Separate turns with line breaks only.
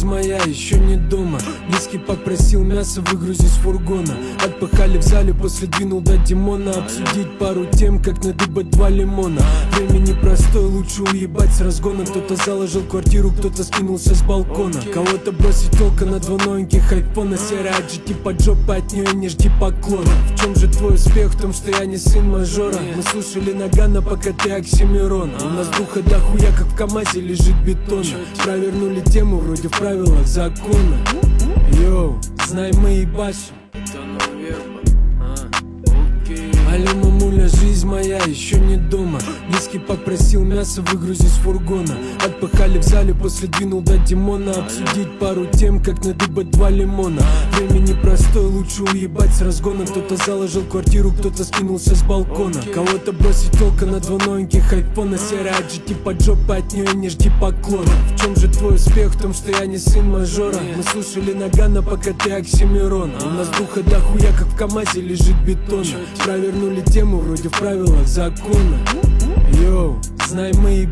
жизнь моя еще не дома. Близкий попросил мясо выгрузить с фургона. Отпахали в зале, после двинул до Димона. Обсудить пару тем, как надыбать 2 лимона. Время непростое, лучше уебать с разгона. Кто-то заложил квартиру, кто-то скинулся с балкона. Кого-то бросить толка на 2 новеньких айфона. Серая GT под жопой, от нее не жди поклона. В чем же твой успех? В том, что я не сын мажора. Мы слушали Нагана, пока ты Оксимирон. У нас духа дохуя, как в КамАЗе лежит бетон. Провернули тему, вроде в правилах закона. Йоу, знай, мы ебашим. Алло, мамуля, жизнь моя еще не дома. Близкий попросил мясо выгрузить с фургона. Отпахали в зале, после двинул до Димона. Обсудить пару тем, как надыбать 2 лимона. Время непростое, лучше уебать с разгона. Кто-то заложил квартиру, кто-то скинулся с балкона. Кого-то бросить толка на 2 новеньких айфона. Серая GT под жопой, от нее не жди поклона. В чем же твой успех? В том, что я не сын мажора. Мы слушали Нагана, пока ты Оксимирон. У нас духа дохуя, как в КамАЗе лежит бетон. Провернули тему, вроде в правилах закона. Йоу, знай, мы